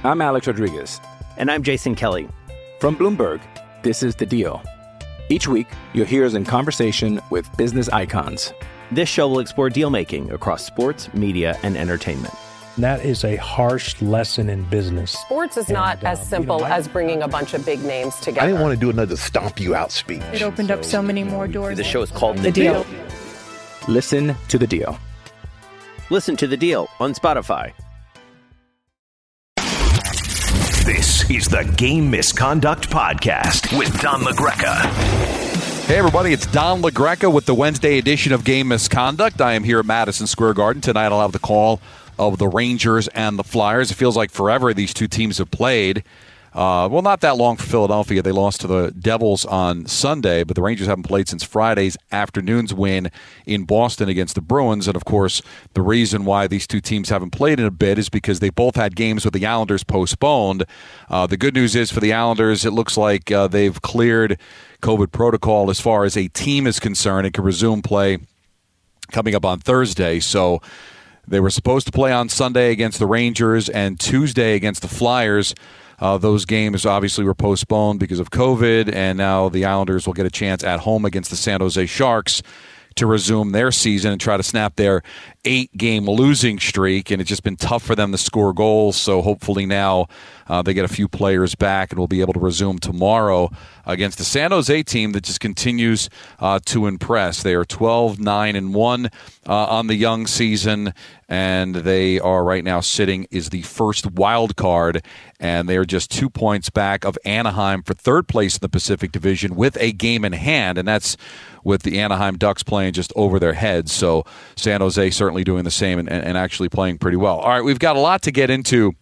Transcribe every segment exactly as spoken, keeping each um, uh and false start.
I'm Alex Rodriguez. And I'm Jason Kelly. From Bloomberg, this is The Deal. Each week, you'll hear us in conversation with business icons. This show will explore deal-making across sports, media, and entertainment. That is a harsh lesson in business. Sports is not and, uh, as simple you know, I, as bringing a bunch of big names together. I didn't want to do another stomp you out speech. It opened so, up so many more doors. The show is called The, the deal. deal. Listen to The Deal. Listen to The Deal on Spotify. This is the Game Misconduct Podcast with Don LaGreca. Hey, everybody, it's Don LaGreca with the Wednesday edition of Game Misconduct. I am here at Madison Square Garden. Tonight I'll have the call of the Rangers and the Flyers. It feels like forever these two teams have played. Uh, well, not that long for Philadelphia. They lost to the Devils on Sunday, but the Rangers haven't played since Friday's afternoon's win in Boston against the Bruins. And, of course, the reason why these two teams haven't played in a bit is because they both had games with the Islanders postponed. Uh, the good news is for the Islanders, it looks like uh, they've cleared COVID protocol as far as a team is concerned and can resume play coming up on Thursday. So they were supposed to play on Sunday against the Rangers and Tuesday against the Flyers. Uh, those games obviously were postponed because of COVID, and now the Islanders will get a chance at home against the San Jose Sharks to resume their season and try to snap their eight-game losing streak, and it's just been tough for them to score goals, so hopefully now uh, they get a few players back and will be able to resume tomorrow against the San Jose team that just continues uh, to impress. They are twelve nine and one uh, on the young season, and they are right now sitting is the first wild card, and they are just two points back of Anaheim for third place in the Pacific Division with a game in hand, and that's with the Anaheim Ducks playing just over their heads. So San Jose certainly doing the same and, and actually playing pretty well. All right, we've got a lot to get into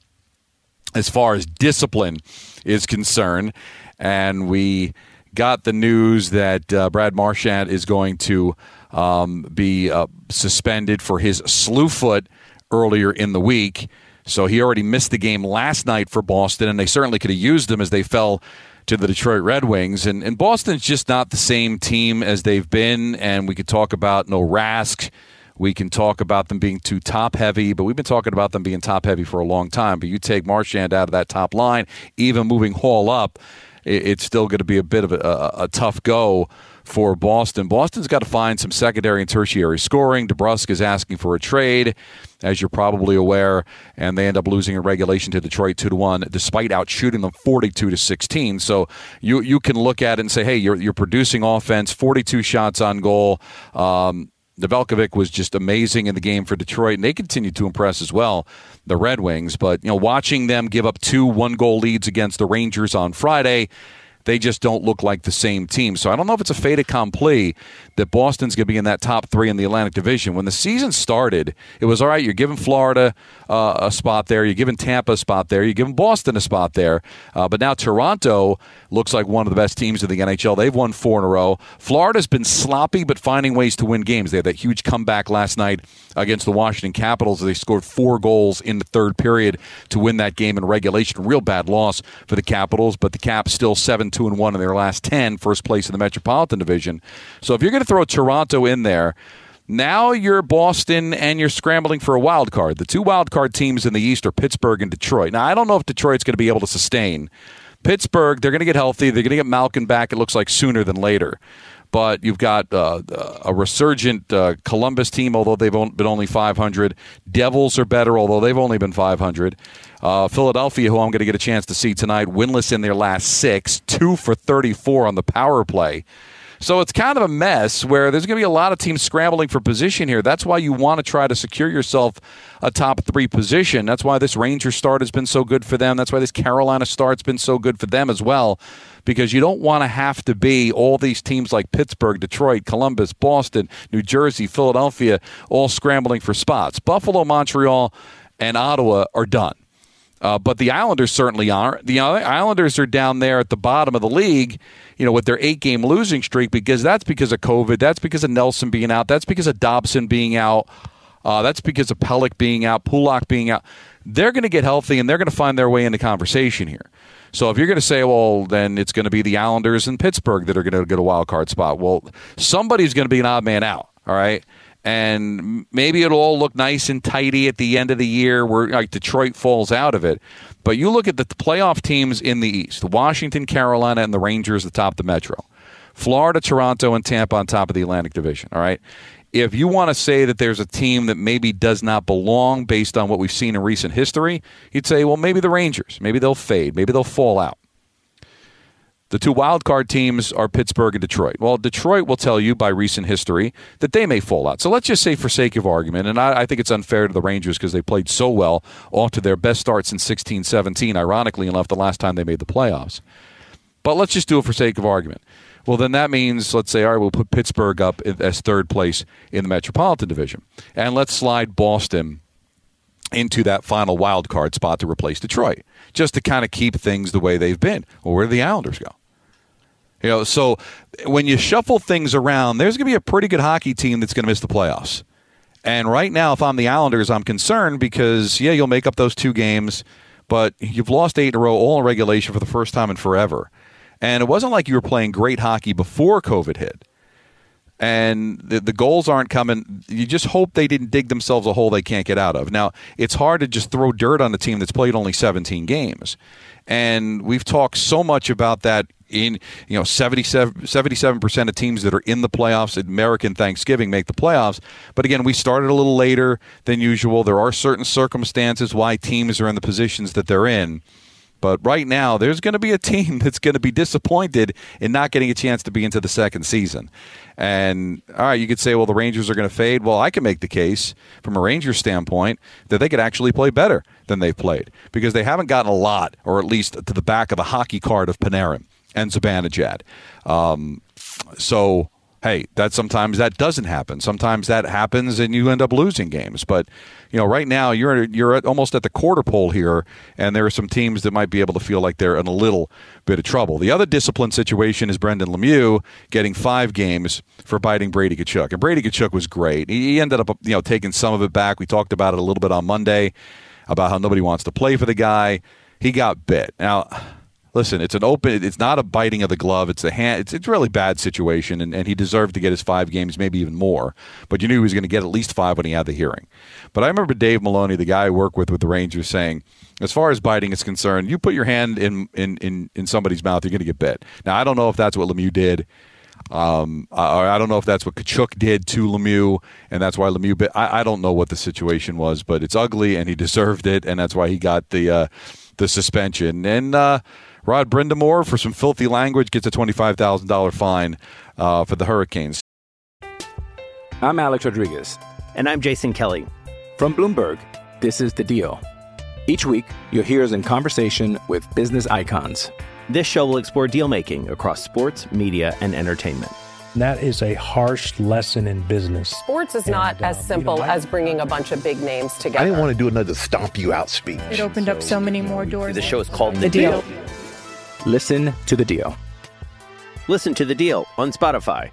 as far as discipline is concerned, and we got the news that uh, Brad Marchand is going to um, be uh, suspended for his slew foot earlier in the week. So he already missed the game last night for Boston, and they certainly could have used him as they fell to the Detroit Red Wings. And, and Boston's just not the same team as they've been, and we could talk about no Rask. We can talk about them being too top-heavy, but we've been talking about them being top-heavy for a long time. But you take Marchand out of that top line, even moving Hall up, it, it's still going to be a bit of a, a, a tough go for Boston. Boston's got to find some secondary and tertiary scoring. DeBrusk is asking for a trade, as you're probably aware, and they end up losing in regulation to Detroit two to one, despite outshooting them forty-two to sixteen. So you you can look at it and say, hey, you're you're producing offense, forty-two shots on goal. Um, Nedeljkovic was just amazing in the game for Detroit, and they continue to impress as well, the Red Wings. But you know, watching them give up two one-goal leads against the Rangers on Friday, they just don't look like the same team. So I don't know if it's a fait accompli that Boston's going to be in that top three in the Atlantic Division. When the season started, it was, all right, you're giving Florida uh, a spot there, you're giving Tampa a spot there, you're giving Boston a spot there. Uh, but now Toronto looks like one of the best teams in the N H L. They've won four in a row. Florida's been sloppy but finding ways to win games. They had that huge comeback last night against the Washington Capitals. They scored four goals in the third period to win that game in regulation. Real bad loss for the Capitals, but the Caps still seven two and one in their last ten, first place in the Metropolitan Division. So if you're going to throw Toronto in there, now you're Boston and you're scrambling for a wild card. The two wild card teams in the East are Pittsburgh and Detroit. Now, I don't know if Detroit's going to be able to sustain. Pittsburgh, they're going to get healthy. They're going to get Malkin back, it looks like, sooner than later. But you've got uh, a resurgent uh, Columbus team, although they've been only five hundred. Devils are better, although they've only been five hundred. Uh, Philadelphia, who I'm going to get a chance to see tonight, winless in their last six, two for thirty-four on the power play. So it's kind of a mess where there's going to be a lot of teams scrambling for position here. That's why you want to try to secure yourself a top three position. That's why this Rangers start has been so good for them. That's why this Carolina start's been so good for them as well, because you don't want to have to be all these teams like Pittsburgh, Detroit, Columbus, Boston, New Jersey, Philadelphia, all scrambling for spots. Buffalo, Montreal, and Ottawa are done. Uh, but the Islanders certainly aren't. The Islanders are down there at the bottom of the league, you know, with their eight-game losing streak, because that's because of COVID. That's because of Nelson being out. That's because of Dobson being out. Uh, that's because of Pelech being out, Pulock being out. They're going to get healthy, and they're going to find their way into conversation here. So if you're going to say, well, then it's going to be the Islanders and Pittsburgh that are going to get a wild card spot, well, somebody's going to be an odd man out, all right? And maybe it'll all look nice and tidy at the end of the year where like Detroit falls out of it. But you look at the playoff teams in the East, Washington, Carolina, and the Rangers atop the Metro. Florida, Toronto, and Tampa on top of the Atlantic Division, all right? If you want to say that there's a team that maybe does not belong based on what we've seen in recent history, you'd say, well, maybe the Rangers. Maybe they'll fade. Maybe they'll fall out. The two wildcard teams are Pittsburgh and Detroit. Well, Detroit will tell you by recent history that they may fall out. So let's just say for sake of argument, and I, I think it's unfair to the Rangers because they played so well off to their best start since sixteen seventeen, ironically enough, the last time they made the playoffs. But let's just do it for sake of argument. Well, then that means, let's say, all right, we'll put Pittsburgh up as third place in the Metropolitan Division. And let's slide Boston into that final wild card spot to replace Detroit, just to kind of keep things the way they've been. Well, where do the Islanders go? You know, so when you shuffle things around, there's going to be a pretty good hockey team that's going to miss the playoffs. And right now, if I'm the Islanders, I'm concerned because, yeah, you'll make up those two games, but you've lost eight in a row, all in regulation for the first time in forever. And it wasn't like you were playing great hockey before COVID hit. And the, the goals aren't coming. You just hope they didn't dig themselves a hole they can't get out of. Now, it's hard to just throw dirt on a team that's played only seventeen games. And we've talked so much about that in, you know, seventy-seven percent of teams that are in the playoffs at American Thanksgiving make the playoffs. But again, we started a little later than usual. There are certain circumstances why teams are in the positions that they're in. But right now, there's going to be a team that's going to be disappointed in not getting a chance to be into the second season. And, all right, you could say, well, the Rangers are going to fade. Well, I can make the case from a Rangers standpoint that they could actually play better than they've played because they haven't gotten a lot, or at least to the back of the hockey card of Panarin and Zibanejad. Um, so... Hey, that sometimes that doesn't happen. Sometimes that happens and you end up losing games. But, you know, right now you're you're at, almost at the quarter pole here, and there are some teams that might be able to feel like they're in a little bit of trouble. The other discipline situation is Brendan Lemieux getting five games for biting Brady Tkachuk. And Brady Tkachuk was great. He ended up, you know, taking some of it back. We talked about it a little bit on Monday about how nobody wants to play for the guy. He got bit. Now, listen, it's an open. It's not a biting of the glove. It's a hand. It's, it's a really bad situation, and, and he deserved to get his five games, maybe even more. But you knew he was going to get at least five when he had the hearing. But I remember Dave Maloney, the guy I work with with the Rangers, saying, as far as biting is concerned, you put your hand in in, in, in somebody's mouth, you're going to get bit. Now, I don't know if that's what Lemieux did. Um, I, I don't know if that's what Tkachuk did to Lemieux, and that's why Lemieux bit. I, I don't know what the situation was, but it's ugly, and he deserved it, and that's why he got the uh, the suspension. And uh, Rod Brindamore, for some filthy language, gets a twenty-five thousand dollars fine uh, for the Hurricanes. I'm Alex Rodriguez. And I'm Jason Kelly. From Bloomberg, this is The Deal. Each week, you'll hear us in conversation with business icons. This show will explore deal-making across sports, media, and entertainment. That is a harsh lesson in business. Sports is not And, uh, as simple you know, I- as bringing a bunch of big names together. I didn't want to do another stomp you out speech. It opened up so many more doors. The show is called The Deal. Listen to The Deal. Listen to The Deal on Spotify.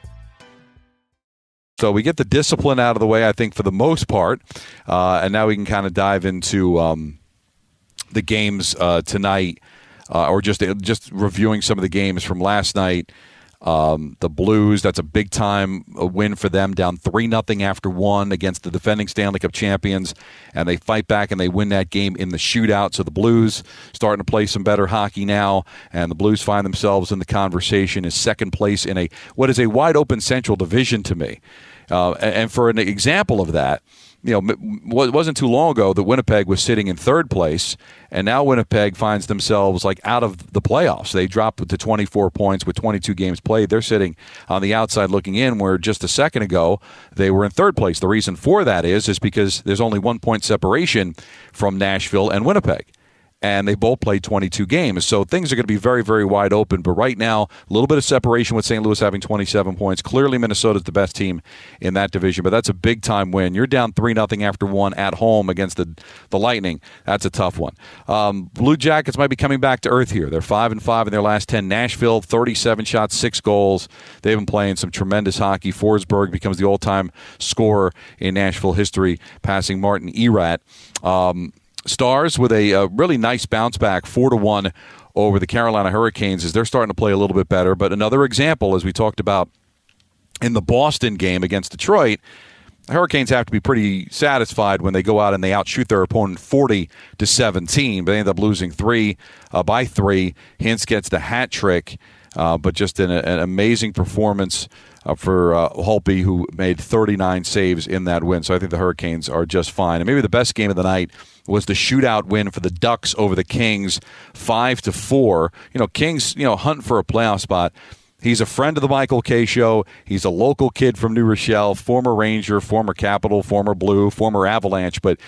So we get the discipline out of the way, I think, for the most part. Uh, and now we can kind of dive into um, the games uh, tonight, uh, or just just reviewing some of the games from last night. Um, the Blues, that's a big-time win for them, down three nothing after one against the defending Stanley Cup champions, and they fight back and they win that game in the shootout. So the Blues starting to play some better hockey now, and the Blues find themselves in the conversation as second place in a what is a wide-open Central Division to me. Uh, and for an example of that, you know, it wasn't too long ago that Winnipeg was sitting in third place, and now Winnipeg finds themselves like out of the playoffs. They dropped to twenty-four points with twenty-two games played. They're sitting on the outside looking in, where just a second ago they were in third place. The reason for that is is because there's only one point separation from Nashville and Winnipeg. And they both played twenty-two games. So things are going to be very, very wide open. But right now, a little bit of separation with Saint Louis having twenty-seven points. Clearly, Minnesota's the best team in that division. But that's a big-time win. You're down three nothing after one at home against the, the Lightning. That's a tough one. Um, Blue Jackets might be coming back to earth here. They're five and five in their last ten. Nashville, thirty-seven shots, six goals. They've been playing some tremendous hockey. Forsberg becomes the all-time scorer in Nashville history, passing Martin Erat. Um Stars with a, a really nice bounce back, four to one over the Carolina Hurricanes as they're starting to play a little bit better. But another example, as we talked about in the Boston game against Detroit, the Hurricanes have to be pretty satisfied when they go out and they outshoot their opponent forty to seventeen, but they end up losing three uh, by three. Hintz gets the hat trick, uh, but just an, an amazing performance uh, for uh, Holtby, who made thirty-nine saves in that win. So I think the Hurricanes are just fine. And maybe the best game of the night was the shootout win for the Ducks over the Kings, five to four. You know, Kings, you know, hunt for a playoff spot. He's a friend of the Michael Kay Show. He's a local kid from New Rochelle, former Ranger, former Capital, former Blue, former Avalanche. But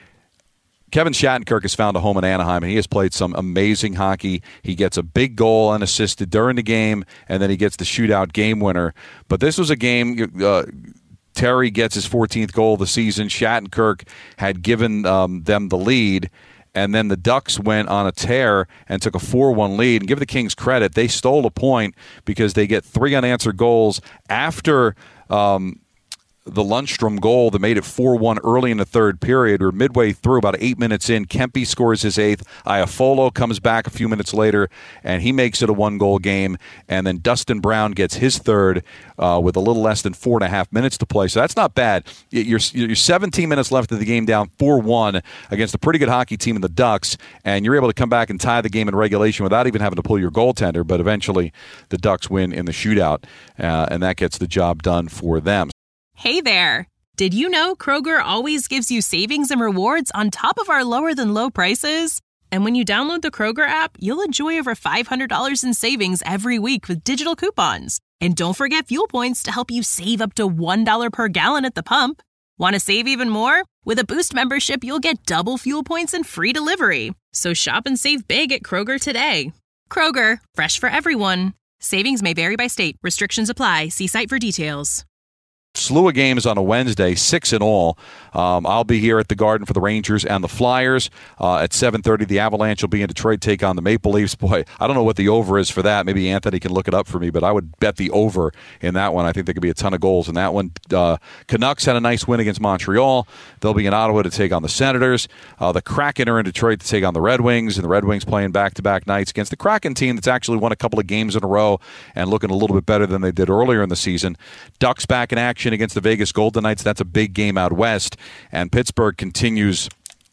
Kevin Shattenkirk has found a home in Anaheim, and he has played some amazing hockey. He gets a big goal unassisted during the game, and then he gets the shootout game winner. But this was a game... Uh, Terry gets his fourteenth goal of the season. Shattenkirk had given um, them the lead, and then the Ducks went on a tear and took a four one lead. And give the Kings credit, they stole a point because they get three unanswered goals after um, the Lundstrom goal that made it four one early in the third period. Or midway through, about eight minutes in, Kempe scores his eighth. Iafolo comes back a few minutes later, and he makes it a one-goal game. And then Dustin Brown gets his third uh, with a little less than four and a half minutes to play. So that's not bad. You're, you're seventeen minutes left of the game, down four one against a pretty good hockey team in the Ducks, and you're able to come back and tie the game in regulation without even having to pull your goaltender. But eventually, the Ducks win in the shootout, uh, and that gets the job done for them. Hey there! Did you know Kroger always gives you savings and rewards on top of our lower-than-low prices? And when you download the Kroger app, you'll enjoy over five hundred dollars in savings every week with digital coupons. And don't forget fuel points to help you save up to one dollar per gallon at the pump. Want to save even more? With a Boost membership, you'll get double fuel points and free delivery. So shop and save big at Kroger today. Kroger, fresh for everyone. Savings may vary by state. Restrictions apply. See site for details. Slew of games on a Wednesday, six in all. Um, I'll be here at the Garden for the Rangers and the Flyers. Uh, at seven thirty, the Avalanche will be in Detroit, take on the Maple Leafs. Boy, I don't know what the over is for that. Maybe Anthony can look it up for me, but I would bet the over in that one. I think there could be a ton of goals in that one. Uh, Canucks had a nice win against Montreal. They'll be in Ottawa to take on the Senators. Uh, the Kraken are in Detroit to take on the Red Wings, and the Red Wings playing back-to-back nights against the Kraken team that's actually won a couple of games in a row and looking a little bit better than they did earlier in the season. Ducks back in action against the Vegas Golden Knights. That's a big game out west. And Pittsburgh continues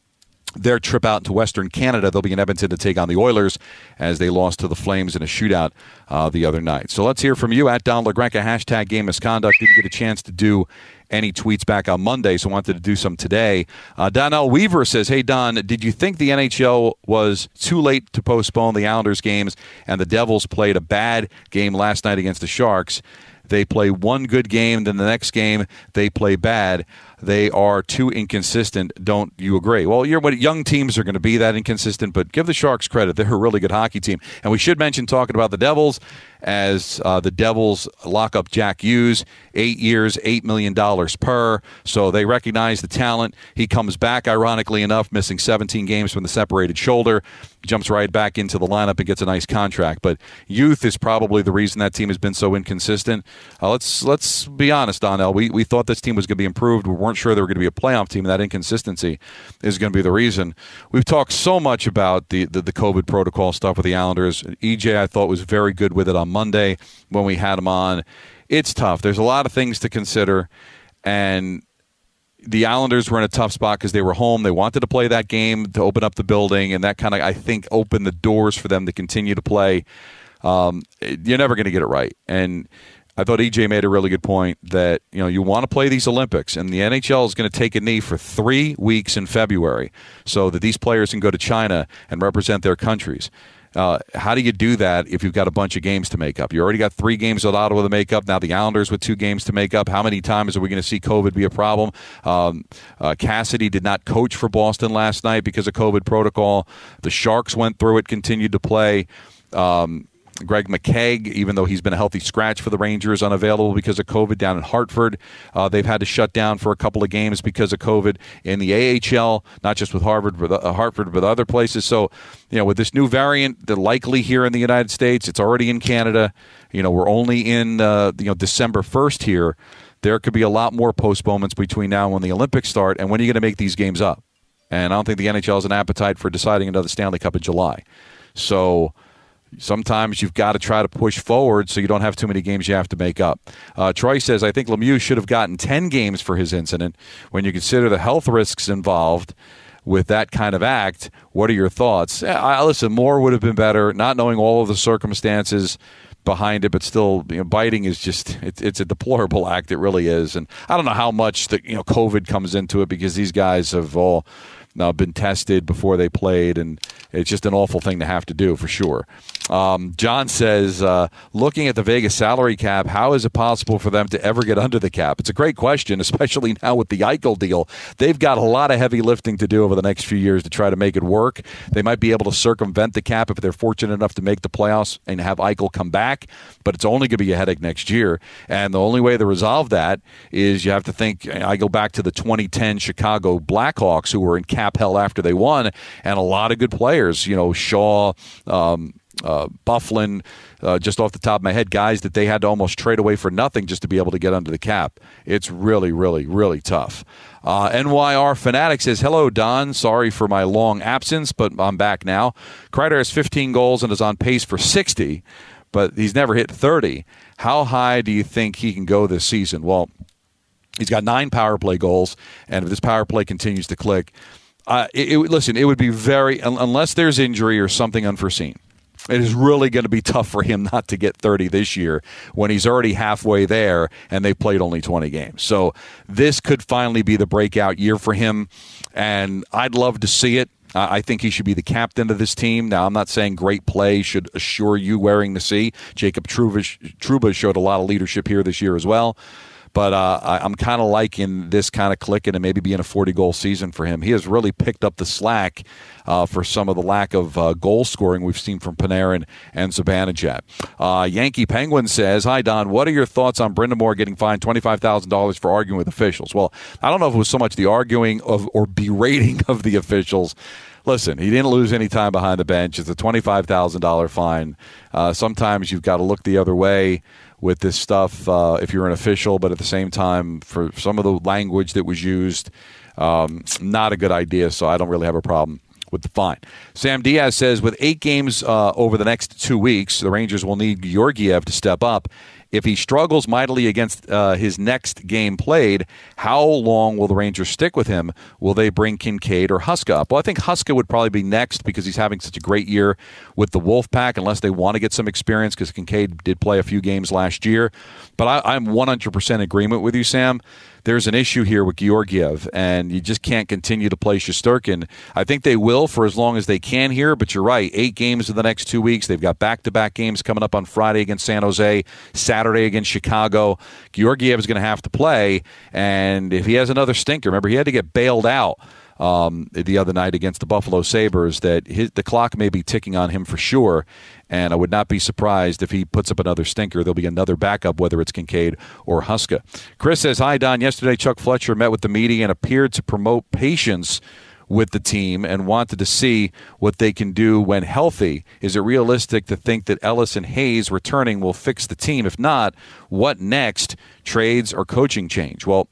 their trip out into Western Canada. They'll be in Edmonton to take on the Oilers as they lost to the Flames in a shootout uh, the other night. So let's hear from you at Don LaGreca, hashtag game misconduct. Didn't get a chance to do any tweets back on Monday, so wanted to do some today. Uh, Donnell Weaver says, hey, Don, did you think the N H L was too late to postpone the Islanders games and the Devils played a bad game last night against the Sharks? They play one good game, then the next game they play bad. They are too inconsistent. Don't you agree? Well, you're, what young teams are going to be that inconsistent, but give the Sharks credit. They're a really good hockey team. And we should mention, talking about the Devils, as uh, the Devils lock up Jack Hughes, eight years, eight million dollars per. So they recognize the talent. He comes back, ironically enough, missing seventeen games from the separated shoulder, jumps right back into the lineup and gets a nice contract. But youth is probably the reason that team has been so inconsistent. Uh, let's let's be honest, Donnell. We, we thought this team was going to be improved. We weren't sure they were going to be a playoff team, and that inconsistency is going to be the reason. We've talked so much about the, the, the COVID protocol stuff with the Islanders. E J, I thought, was very good with it on Monday when we had him on. It's tough. There's a lot of things to consider, and the Islanders were in a tough spot because they were home. They wanted to play that game to open up the building, and that kind of, I think, opened the doors for them to continue to play. Um, you're never going to get it right. And I thought E J made a really good point that, you know, you want to play these Olympics, and the N H L is going to take a knee for three weeks in February so that these players can go to China and represent their countries. Uh, how do you do that if you've got a bunch of games to make up? You already got three games with Ottawa to make up. Now the Islanders with two games to make up. How many times are we going to see COVID be a problem? Um, uh, Cassidy did not coach for Boston last night because of COVID protocol. The Sharks went through it, continued to play. Um, Greg McKegg, even though he's been a healthy scratch for the Rangers, unavailable because of COVID down in Hartford. Uh, they've had to shut down for a couple of games because of COVID in the A H L, not just with Harvard, but uh, Hartford, but other places. So, you know, with this new variant, they're likely here in the United States. It's already in Canada. You know, we're only in uh, you know December first here. There could be a lot more postponements between now and when the Olympics start. And when are you going to make these games up? And I don't think the N H L has an appetite for deciding another Stanley Cup in July. So sometimes you've got to try to push forward so you don't have too many games you have to make up. Uh, Troy says, I think Lemieux should have gotten ten games for his incident. When you consider the health risks involved with that kind of act, what are your thoughts? I, listen, more would have been better, not knowing all of the circumstances behind it, but still, you know, biting is just, it, it's a deplorable act. It really is. And I don't know how much the, you know, COVID comes into it, because these guys have all uh, been tested before they played, and it's just an awful thing to have to do, for sure. Um, John says, uh, looking at the Vegas salary cap, how is it possible for them to ever get under the cap? It's a great question, especially now with the Eichel deal. They've got a lot of heavy lifting to do over the next few years to try to make it work. They might be able to circumvent the cap if they're fortunate enough to make the playoffs and have Eichel come back, but it's only going to be a headache next year. And the only way to resolve that is you have to think, I go back to the twenty ten Chicago Blackhawks, who were in cap hell after they won, and a lot of good players, you know, Shaw, um, Uh, Bufflin, uh, just off the top of my head, guys that they had to almost trade away for nothing just to be able to get under the cap. It's really, really, really tough. Uh, N Y R Fanatic says, hello, Don. Sorry for my long absence, but I'm back now. Kreider has fifteen goals and is on pace for sixty, but he's never hit thirty. How high do you think he can go this season? Well, he's got nine power play goals, and if this power play continues to click, uh, it, it, listen, it would be very, unless there's injury or something unforeseen, it is really going to be tough for him not to get thirty this year when he's already halfway there and they've played only twenty games. So this could finally be the breakout year for him, and I'd love to see it. Uh, I think he should be the captain of this team. Now, I'm not saying great play should assure you wearing the C. Jacob Trouba, Trouba showed a lot of leadership here this year as well. But uh, I, I'm kind of liking this kind of clicking and maybe being a forty-goal season for him. He has really picked up the slack uh, for some of the lack of uh, goal scoring we've seen from Panarin and Zibanejad. Uh, Yankee Penguin says, hi, Don, what are your thoughts on Brind'Amour getting fined twenty-five thousand dollars for arguing with officials? Well, I don't know if it was so much the arguing of or berating of the officials. Listen, he didn't lose any time behind the bench. It's a twenty-five thousand dollars fine. Uh, sometimes you've got to look the other way with this stuff uh, if you're an official, but at the same time, for some of the language that was used, um, not a good idea, so I don't really have a problem with the fine. Sam Diaz says, with eight games uh, over the next two weeks, the Rangers will need Georgiev to step up. If he struggles mightily against uh, his next game played, how long will the Rangers stick with him? Will they bring Kincaid or Huska up? Well, I think Huska would probably be next because he's having such a great year with the Wolfpack, unless they want to get some experience, because Kincaid did play a few games last year. But I, I'm one hundred percent in agreement with you, Sam. There's an issue here with Georgiev, and you just can't continue to play Shesterkin. I think they will for as long as they can here, but you're right. Eight games in the next two weeks. They've got back-to-back games coming up on Friday against San Jose, Saturday against Chicago. Georgiev is going to have to play, and if he has another stinker, remember, he had to get bailed out um, the other night against the Buffalo Sabres, that his, the clock may be ticking on him for sure. And I would not be surprised if he puts up another stinker. There'll be another backup, whether it's Kincaid or Huska. Chris says, hi, Don. Yesterday, Chuck Fletcher met with the media and appeared to promote patience with the team and wanted to see what they can do when healthy. Is it realistic to think that Ellis and Hayes returning will fix the team? If not, what next? Trades or coaching change? Well,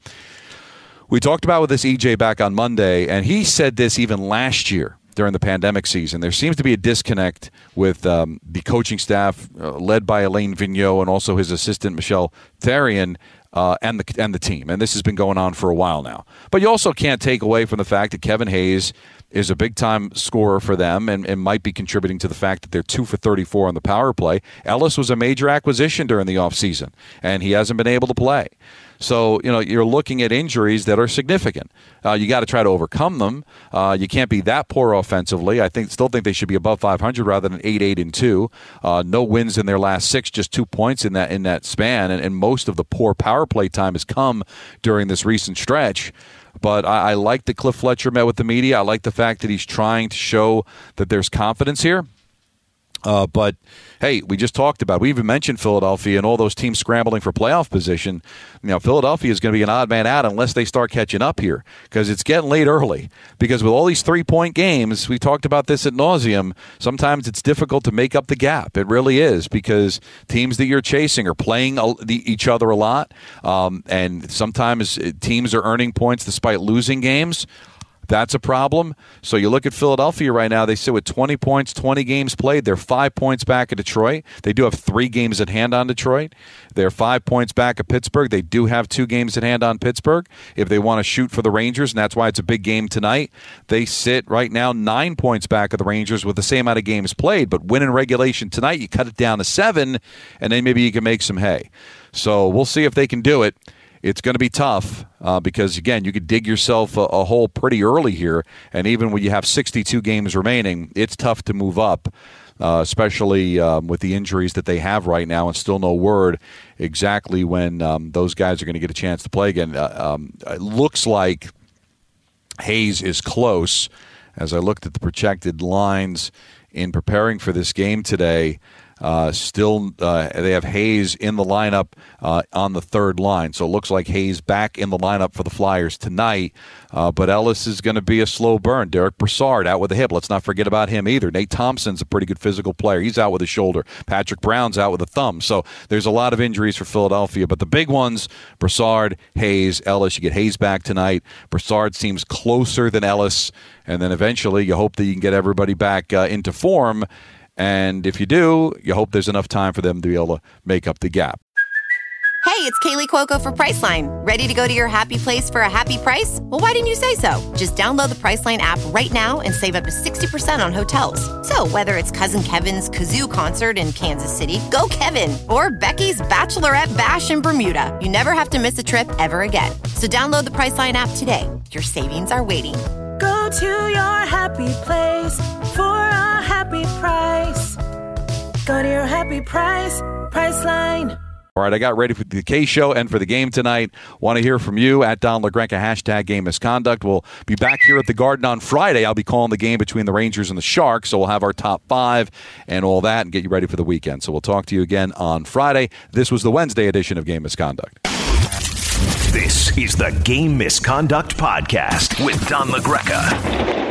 we talked about with this E J back on Monday, and he said this even last year during the pandemic season. There seems to be a disconnect with um, the coaching staff uh, led by Alain Vigneault and also his assistant, Michel Therrien, uh, and the and the team. And this has been going on for a while now. But you also can't take away from the fact that Kevin Hayes is a big-time scorer for them and, and might be contributing to the fact that they're two for thirty-four on the power play. Ellis was a major acquisition during the offseason, and he hasn't been able to play. So, you know, you're looking at injuries that are significant. Uh, you got to try to overcome them. Uh, you can't be that poor offensively. I think still think they should be above five hundred rather than eight, eight, and two. Uh, no wins in their last six, just two points in that in that span. And, and most of the poor power play time has come during this recent stretch. But I, I like that Cliff Fletcher met with the media. I like the fact that he's trying to show that there's confidence here. Uh, but, hey, we just talked about it. We even mentioned Philadelphia and all those teams scrambling for playoff position. You know, Philadelphia is going to be an odd man out unless they start catching up here, because it's getting late early. Because with all these three-point games, we talked about this ad nauseum, sometimes it's difficult to make up the gap. It really is, because teams that you're chasing are playing each other a lot, um, and sometimes teams are earning points despite losing games. That's a problem. So you look at Philadelphia right now, they sit with twenty points, twenty games played. They're five points back at Detroit. They do have three games at hand on Detroit. They're five points back at Pittsburgh. They do have two games at hand on Pittsburgh if they want to shoot for the Rangers, and that's why it's a big game tonight. They sit right now nine points back of the Rangers with the same amount of games played, but win in regulation tonight, you cut it down to seven, and then maybe you can make some hay. So we'll see if they can do it. It's going to be tough uh, because, again, you could dig yourself a, a hole pretty early here, and even when you have sixty-two games remaining, it's tough to move up, uh, especially um, with the injuries that they have right now and still no word exactly when um, those guys are going to get a chance to play again. Uh, um, it looks like Hayes is close. As I looked at the projected lines in preparing for this game today, Uh, still, uh, they have Hayes in the lineup uh, on the third line. So it looks like Hayes back in the lineup for the Flyers tonight. Uh, but Ellis is going to be a slow burn. Derek Brassard out with a hip. Let's not forget about him either. Nate Thompson's a pretty good physical player. He's out with a shoulder. Patrick Brown's out with a thumb. So there's a lot of injuries for Philadelphia. But the big ones, Brassard, Hayes, Ellis. You get Hayes back tonight. Brassard seems closer than Ellis. And then eventually you hope that you can get everybody back uh, into form. And if you do, you hope there's enough time for them to be able to make up the gap. Hey, it's Kaylee Cuoco for Priceline. Ready to go to your happy place for a happy price? Well, why didn't you say so? Just download the Priceline app right now and save up to sixty percent on hotels. So whether it's Cousin Kevin's Kazoo Concert in Kansas City, go Kevin, or Becky's Bachelorette Bash in Bermuda, you never have to miss a trip ever again. So download the Priceline app today. Your savings are waiting. Go to your happy place for a happy price. Go to your happy price, Priceline. All right, I got ready for the K Show and for the game tonight. Want to hear from you at Don LaGreca, hashtag game misconduct. We'll be back here at the Garden on Friday. I'll be calling the game between the Rangers and the Sharks, so we'll have our top five and all that and get you ready for the weekend. So we'll talk to you again on Friday. This was the Wednesday edition of Game Misconduct. This is the Game Misconduct Podcast with Don LaGreca.